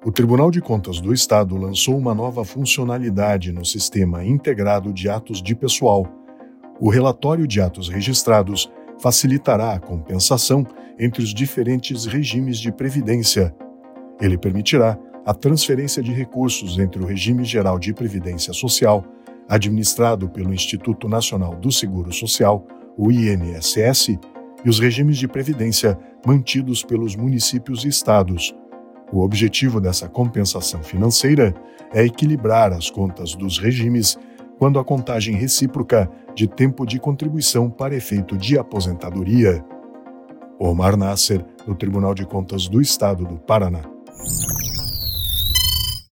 O Tribunal de Contas do Estado lançou uma nova funcionalidade no Sistema Integrado de Atos de Pessoal. O relatório de atos registrados facilitará a compensação entre os diferentes regimes de previdência. Ele permitirá a transferência de recursos entre o Regime Geral de Previdência Social, administrado pelo Instituto Nacional do Seguro Social, o INSS, e os regimes de previdência mantidos pelos municípios e estados. O objetivo dessa compensação financeira é equilibrar as contas dos regimes quando a contagem recíproca de tempo de contribuição para efeito de aposentadoria. Omar Nasser, do Tribunal de Contas do Estado do Paraná.